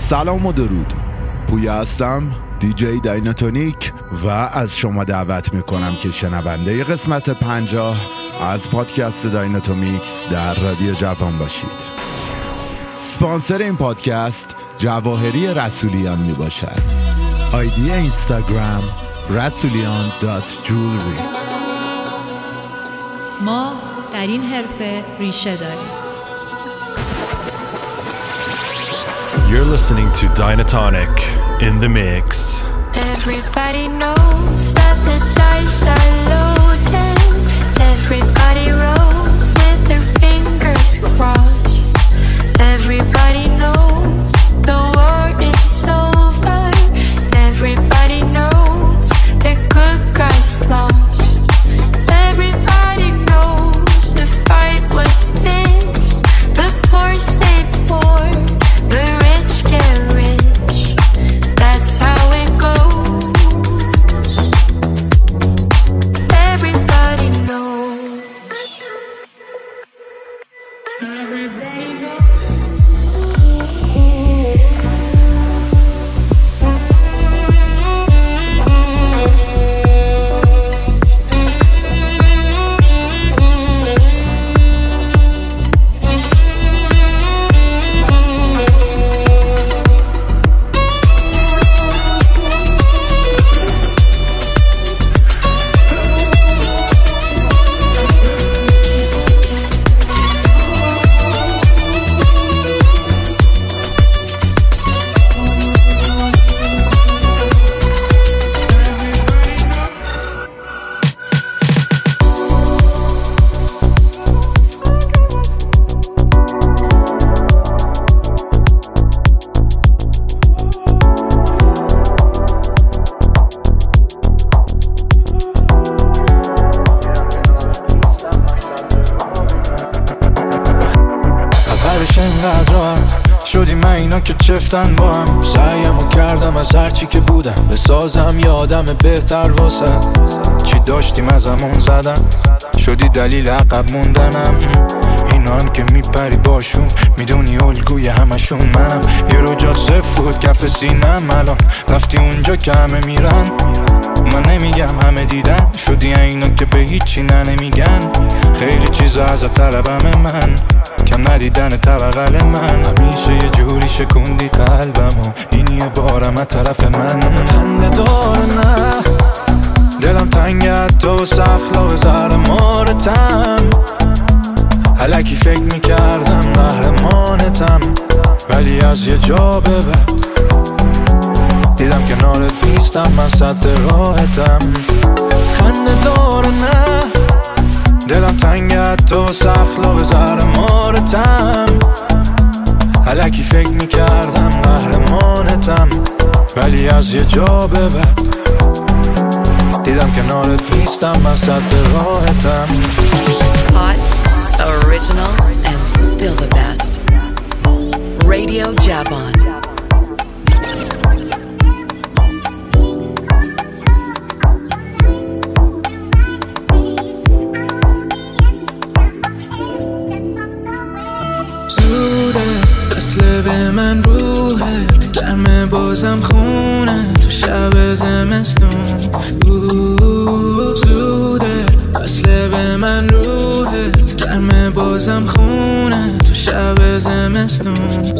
سلام و درود. پویا هستم، دیجی دایناتونیک و از شما دعوت میکنم که شنونده قسمت 50 از پادکست دایناتومیکس در رادیو جوان باشید. سپانسر این پادکست جواهری رسولیان می باشد. آیدی اینستاگرام rasulian.jewelry. ما در این حرفه ریشه داریم. You're listening to Dynatonic in the mix. Everybody knows that the dice are loaded. Everybody rolls with their fingers crossed. Everybody knows the war is over. Everybody knows the good guys lost. Everybody knows the fight was fixed. The poor stayed poor, the rich get rich. That's how it goes. Everybody knows. Everybody knows. شدی من اینا که چفتن با هم سعیمو کردم از هرچی که بودم بسازم یادم بهتر واسه چی داشتیم از همون زدم شدی دلیل عقب موندنم اینا هم که میپری باشون میدونی الگوی همشون منم یه رجات زفود کف سینم الان رفتی اونجا که همه میرن من نمیگم همه دیدن شدی اینا که به هیچی نمیگن خیلی چیزا ازت طلبم من کم ندیدن طبقل من همیشه یه جوری شکوندی قلبمو این یه بارم از طرف من خنده داره نه دلم تنگت تو سخلاق زهر مارتم الکی فکر میکردم قهرمانتم ولی از یه جا به بعد دیدم کنارت نیستم من سد راحتم خنده داره نه دلم تنگت تو سخلاق زهر مارتم الکی فکر میکردم قهرمانتم ولی از یه جا به بعد دیدم کنارت نیستم من سد راحتم Hot, original and still the best. Radio Javon. مثل به من روحه گرم بازم خونه تو شب زمستون زوده مثل به من روحه گرم بازم خونه تو شب زمستون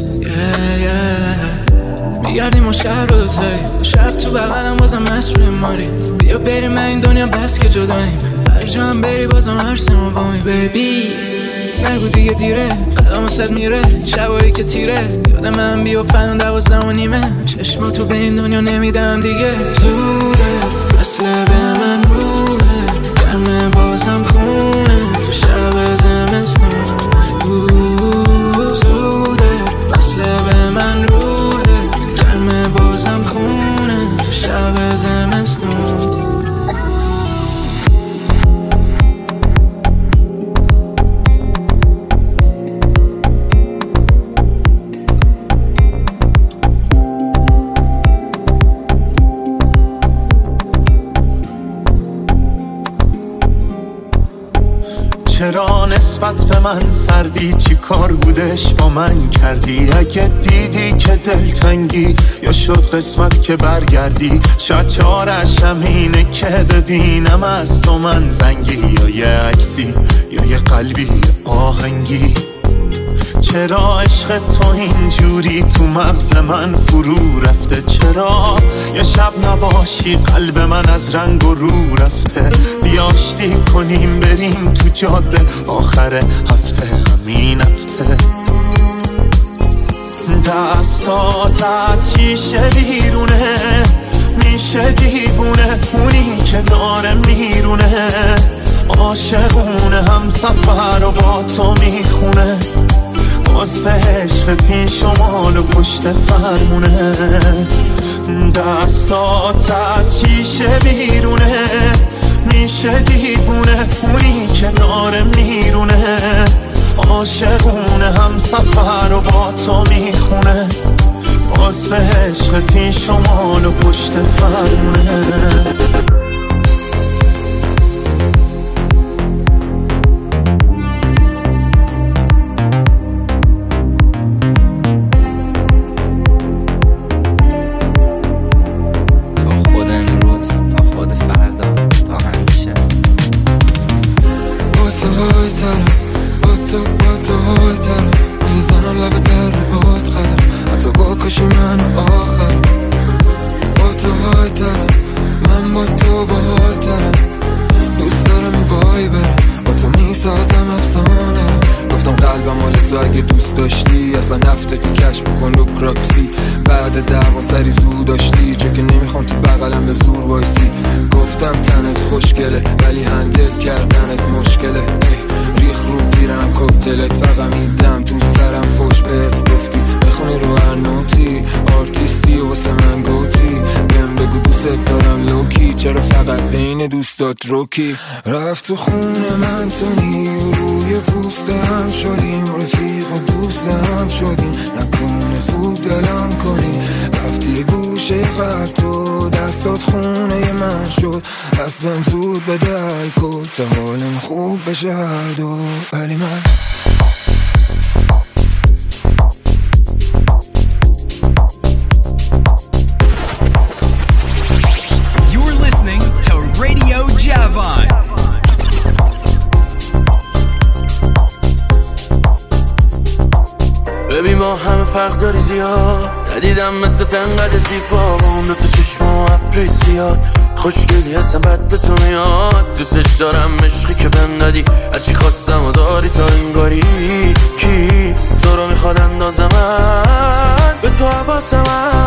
میگردیم و شهر رو تایی شب تو بغلم بازم مسئول ماری بیا بریم من این دنیا بس که جداییم هر جا هم بری بازم عرصم و بامی بیبی نگو دیگه دیره قدم صد میره شبایی که تیره یادم من بیافتن 12:30 چشماتو به این دنیا نمیدم دیگه زوده مثل به من روحه گرم بازم خونه تو شب زمستون زوده مثل به من روحه گرم بازم خونه تو شب زمستون چرا نسبت به من سردی؟ چی کار بودش با من کردی؟ اگه دیدی که دلتنگی یا شد قسمت که برگردی، شاید چارش همینه که ببینم از تو من زنگی، یا یه عکسی یا یه قلبی آهنگی. چرا عشق تو اینجوری تو مغز من فرو رفته؟ چرا یه شب نباشی قلب من از رنگ و رو رفته؟ بیاشتی کنیم بریم تو جاده آخر هفته، همین هفته. دستات از شیشه بیرونه، میشه دیوونه اونی که داره میرونه، عاشقونه هم سفر و با تو میخونه، باز به عشقت این شمال و پشت فرمونه. دستات از شیشه بیرونه، میشه دیوونه اونی که داره میرونه، عاشقونه هم سفر و با تو میخونه، باز به عشقت این شمال و پشت فرمونه. روکی رفت تو خونه من تو روی پوست هم شدیم، رفیق و دوست هم شدیم، نکنه زود دلم کنی. رفتی یه گوشه قلب تو دستات خونه من شد، پس بهم زود بده الکل تا حالم خوب بشه هر دو. ولی من ببین ما همه فرق داری زیاد، ندیدم مثل تنقدر زیبا با اون تو چشم و ابری زیاد، خوشگلی هستم بد به تو میاد، دوستش دارم عشقی که بهم ندی، هرچی خواستم و داری تا انگاری. کی تو رو میخواد اندازم من به تو حواسم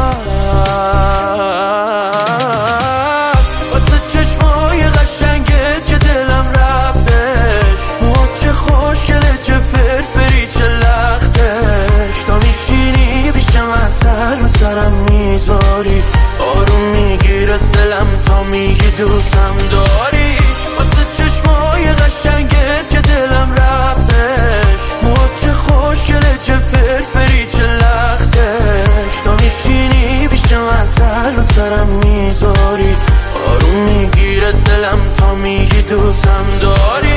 واسه چشمای قشنگت که دلم رفتش، موهات چه خوشگله چه فرفری چه لختش، تا میشینی پیشم اثر سرم میذاری، آروم میگیره دلم تا میگی دوستم داری. واسه چشمای قشنگت که دلم رفتش، موهات چه خوشگله چه فرفری چه لختش، تا میشینی پیشم اثر سرم میذاری، آروم میگیره دلم تا میگی دوستم داری.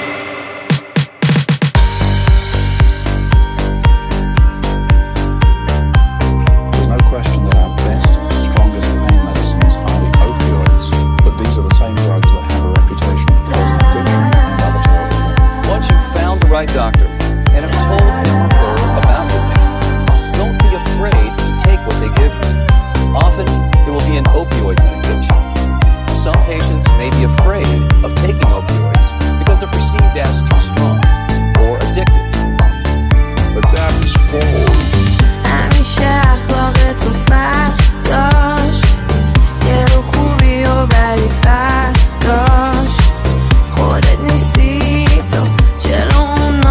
Right doctor and have told him or her about the pain, don't be afraid to take what they give you. Often it will be an opioid medication. Some patients may be afraid of taking opioids because they're perceived as too strong or addictive. But that is false. همیشه اخلاقتون فرق داشت، یه رو خوبی و بدی فرق داشت، خودت نیستی تو چرا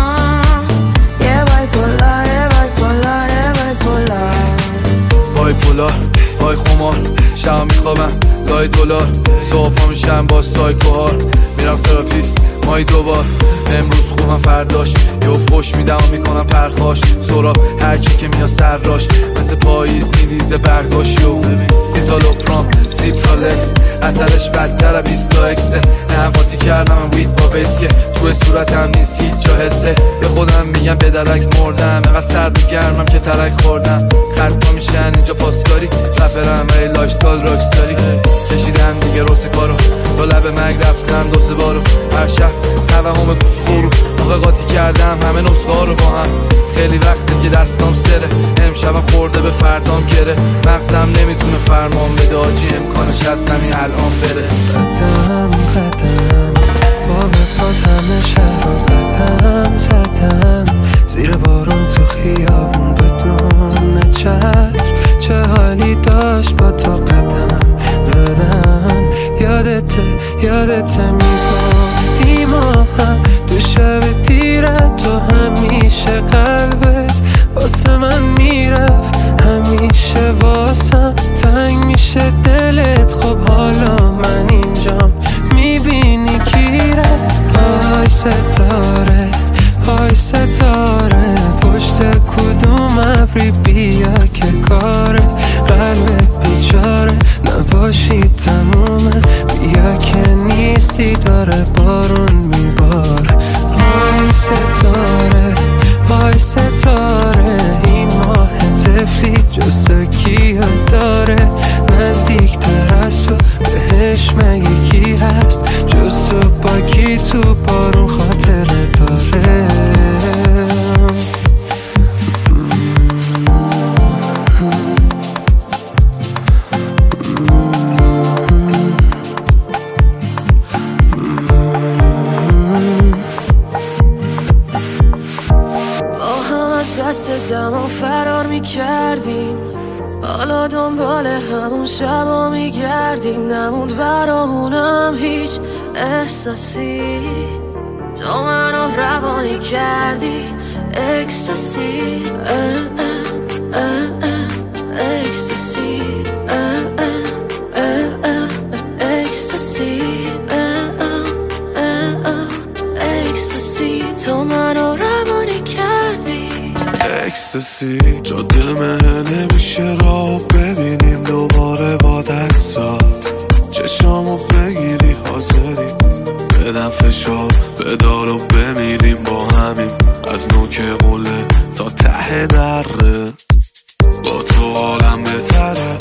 های خمار شب میخوابم لای دلار، صبح ها میشم با سایکوهار، میرم تراپیست مای دوبار امروز خوبم فرداش یه فوش میدم و میکنم پرخاش سراب هرکی که میاد سر راش مثل پاییز میریزه برگاشو سیتالوپرام سیپرالکس اثرش بدتره 20 تا اکسه نه قاطی کردم وید با بسکه تو صورتم نیست هیچ جا حسه به خودم میگم به درک مردم اینقدر سرد و گرمم که ترک خوردم خرپا میشن اینجا پاسکاری رپرم ای لایف استایل راکستاری کشیدم دیگه روز کارو با لب مگ رفتم دو سه بارو هر شب توهم کسخورو آقا قاطی کردم همه نسخه رو با هم خیلی وقته که دستام سره امشبم خورده به فردام گره مغزم نمیتونه فرمان بده آجی امکانش هست همین الان بره قدم قدم با وفات همه شهر رو قدم زدم زیر بارون تو خیابون بدون چتر چه حالی داشت با تو قدم زدن یادته میگفتی ما هم تو شب دیرت تو همیشه قلبت واسه من میرفت همیشه واسم تنگ میشه دلت خب حالا من اینجام میبینی کی رفت های ستاره پشت کدوم ابری بیا که کاره قلب بیچاره نباشی تمومه بیا که نیستی داره بارون میباره های ستاره این ماه طفلی جز تو کیو داره نزدیکتر از تو بهش مگه کی هست جز تو با کی تو بارون خاطره داره دست زمان فرار میکردیم حالا دنبال همون شبا میگردیم نموند برامونم هیچ احساسی تو منو روانی کردی اکستاسی اکستاسی اکستاسی اکستاسی تو منو روانی کردی اکستاسی جاده نمیشه را ببینیم دوباره با دستات چشامو بگیری حاضری بدم فشار بدار و بمیریم با همیم از نوک قله تا ته دره با تو حالم بهتره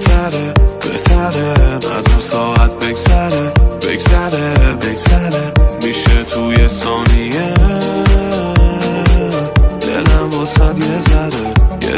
از اون ساعت بگذره میشه توی ثانیه دلم واسد یه ذره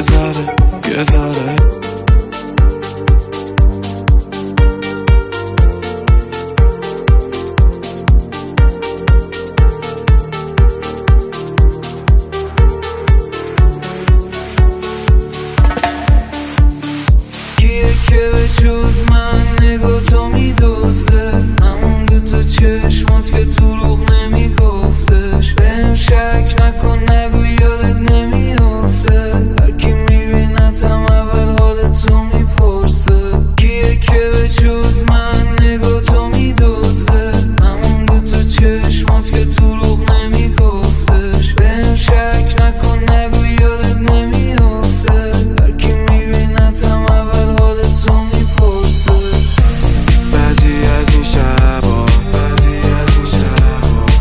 کیه که به جز من نگاه تو میدوزده همون دوتا چشمات که دروغ نمیگفتش بهم شک نکن نگو یادت نمیافته هرکی میبینتم اول حالتو میپرسه کیه که به جز من نگاه تو میدوزده همون دوتا چشمات که دروغ نمیگفتش بهم شک نکن نگو یادت نمیافته هرکی میبینتم اول حالتو میپرسه بعضی از این شبا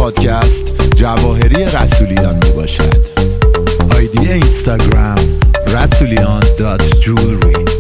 پادکست جواهری رسولیان می باشد. آیدی اینستاگرام rasulian.jewelry.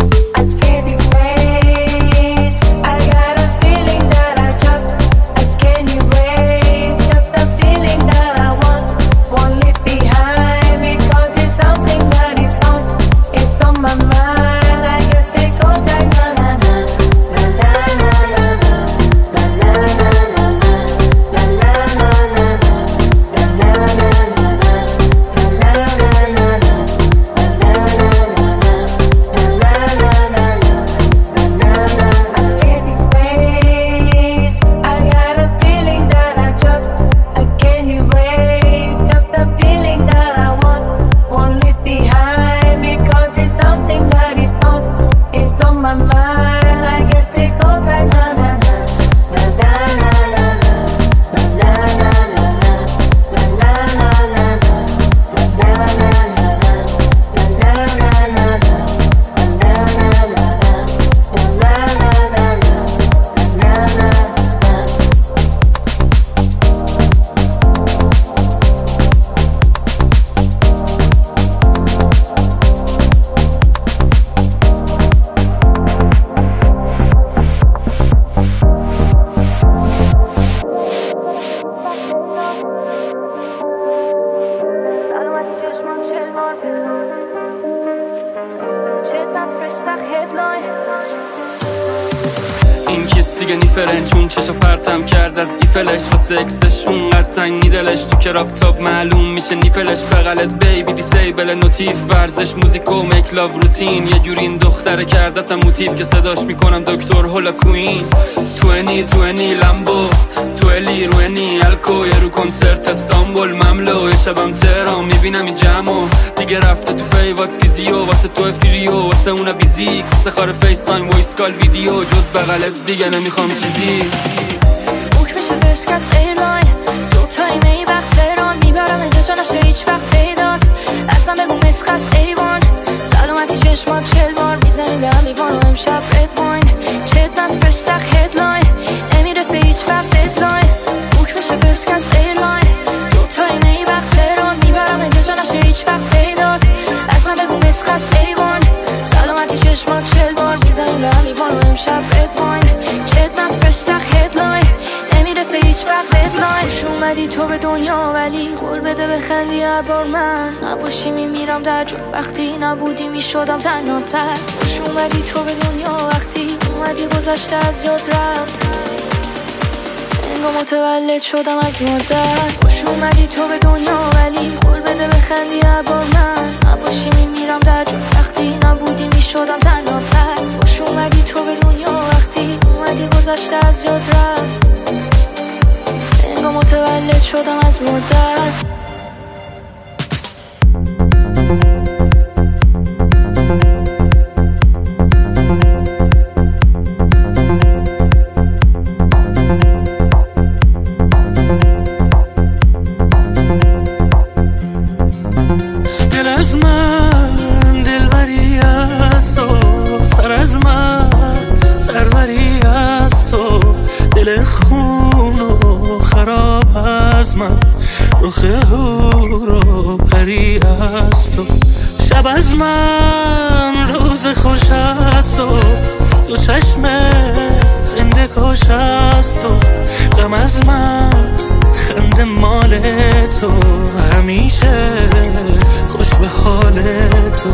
این کیس دیگه نیفرن چون چشو پرتم کرد از ایفلش واسه اکسش اونقدر تنگی دلش تو کراب تاپ معلوم میشه نیپلش بغلت بیبی دیسیبل نوتیف ورزش موزیک و میک لاو روتین یه جوری این دختره کردتم موتیف که صداش میکنم دکتر هولا کوین 2020 لامبو تو الی روینی الکو یه رو کنسرت استانبول مملو یه شبم تهران میبینم این جمعو دیگه رفته تو فیوات فیزیو واسه تو فریو واسه اونا بیزیک واسه خار فیس تایم وایس کال ویدیو جز بغلت دیگه نمیخوام چیزی بوک میشه فرسکس ایرلاین دو تایمه ای وقت تهران میبرم اینجا جا نشه هیچ وقت پیدات اصلا بگو مسخص ایوان سلامتی چشمات 40 بار میزنیم به هم لیوان و امشب رد واین چت نز فرش سخ هدلاین نمیرسه هیچ وقت ددلاین بوک میشه فرسکس ایرلاین دو تایمه ای وقت تهران میبرم اینجا جا نشه هیچ وقت پیدات اصلا بگو مسخص ایوان سلامتی چشمات 40 بار میزنیم به هم لیوان و امشب رد واین چت نز فرش سخ هدلاین نمیرسه هیچ وقت ددلاین خوش اومدی تو به دنیا ولی قول بده بخندی هر بار من نباشی میمیرم در جا وقتی نبودی میشدم تنها تر خوش اومدی تو به دنیا وقتی اومدی گذشته از یاد رفت انگار متولد شدم از مادر خوش اومدی تو به دنیا ولی قول بده بخندی هر بار من نباشی میمیرم در جا وقتی نبودی میشدم تنها تر خوش اومدی تو به دنیا وقتی اومدی گذشته از یاد رفت انگار متولد شدم از مادر شب از من روز خوش است و تو چشم زنده کش است و غم از من خنده مال تو همیشه خوش به حال تو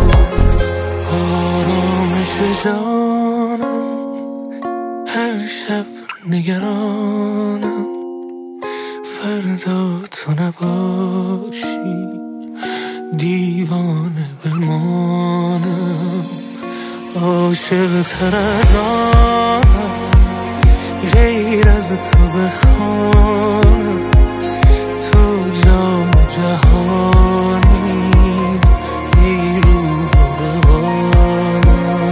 آرامش جانم هر شب نگرانم فردا تو نباشی دیوانه بمانم عاشق تر از آنم غیر از تو بخوانم تو جان جهانی ای روح روانم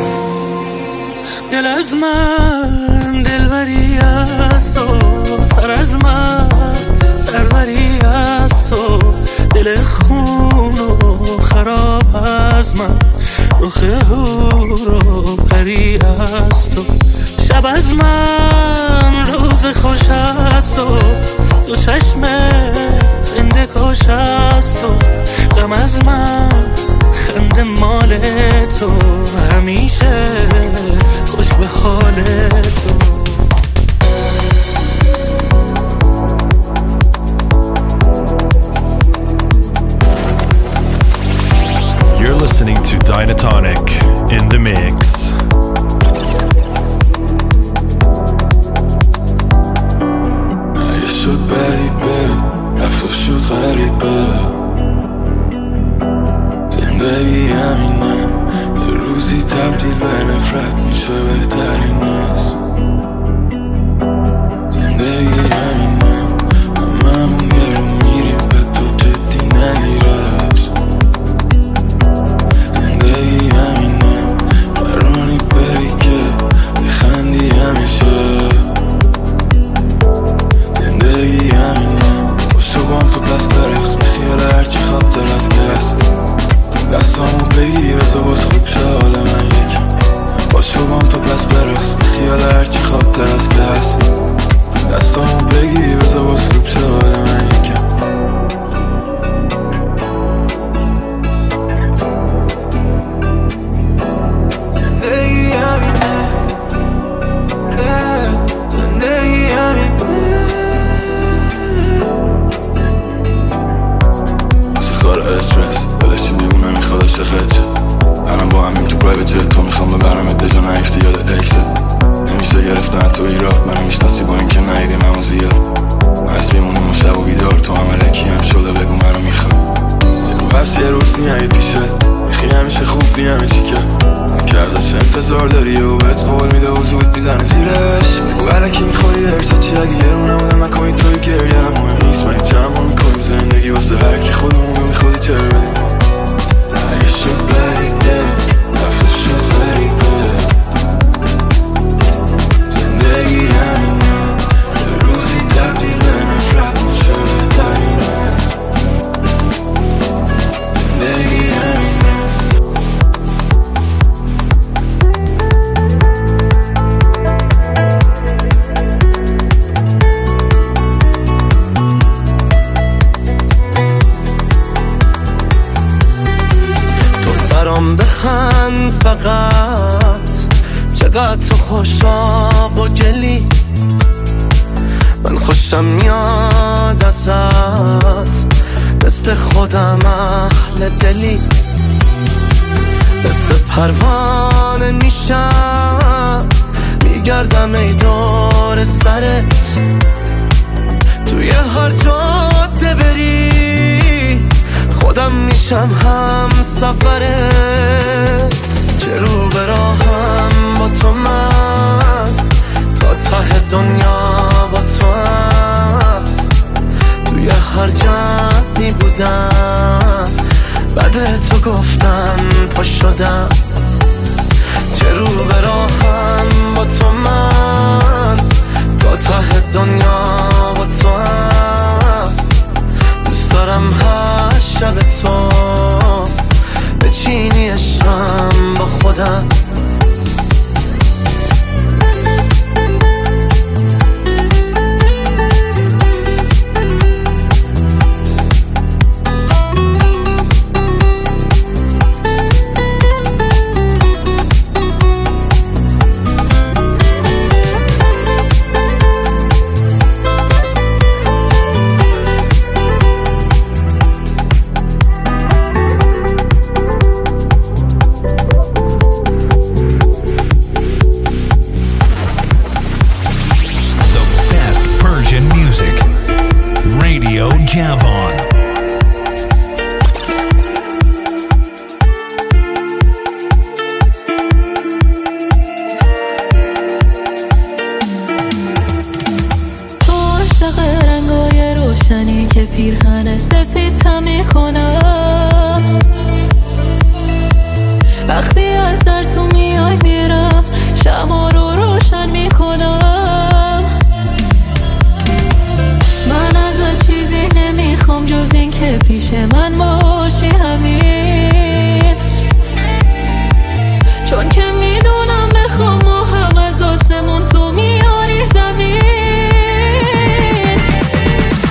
دل از من دلبری است و سر از من سروری است و دل خون و خراب از من رخ هور و پری است و شب از من روز خوش است و دو چشمه زنده کاش هست و غم از من خنده مال تو همیشه خوش به حال تو. You're listening to Dynatonic in the mix. اگه شد غریبه رفت شد غریبه زندگی همینه یه روزی تبدیل به نفرت میشه بهترین است. زندگی همینه هممون گرو میریم به تو جدی نگیرست. زندگی همینه برانی بری که بخندی همیشه. زندگی همینه باشو بام تو پس برقص بخیال هرچی خاطر از کس دستامو بگی بزا باز خوب شه حال من یکم. باشو بام تو پس برقص بخیال هرچی خاطر از کس دستامو بگی بزا باز خوب شه حال من یکم. زندگی همینه زندگی همینه کار استرس بلشی میمونه میخواد عشقت شه. الان با همین تو پرایوت جت تو میخوام ببرم ادجا نیفتی یاد اکست. نمیشه گرفتن تو ایراد منو میشناسی با اینکه نیدیم همو زیاد. هست میمونیم ما شب و بیدار تو هم الکی هم شده بگو منو میخواد. پس یه روز نیایی پیشه میخی همیشه خوب بی همه چی که ازش انتظار داری و بهت قول میده و زود میزنه زیرش. بگو الکی میخوری هرسه چی اگه یه رو نمودم نکنی توی گریه هم مهم نیست. من چند ما میکنیم زندگی واسه هرکی خودمون میخوادی چرا بدیم. اگه شد بریده رفته شد غریبه زندگی همینه یه روزی تبدیل به نفرت میشه بهترین است. زندگی همینه بخند فقط چقدر تو خوشاب و گلی. من خوشم میاد ازت مثل خودم اهل دلی. مثل پروانه میشم میگردم ای دور سرت. توی هر جاده بری خودم میشم هم سفرت. چه رو به راهم با تو من تا ته دنیا با تو هم. توی هر جمعی بودم بعد تو گفتم پا شدم. چه رو به راهم با تو من تا ته دنیا با تو هم. دوست دارم هر شب تو بچینی عشقم با خودم. Javon. تو عاشق رنگای روشنی که پیرهن سفید میکنم. وقتی از در تو میای میرم شمع رو روشن میکنم. من ازت چیزی نمیخوام جز این که پیش من باشی همین. چون که میدونم بخوام ما هم از آسمون تو میاری زمین.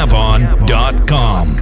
RadioJavon.com.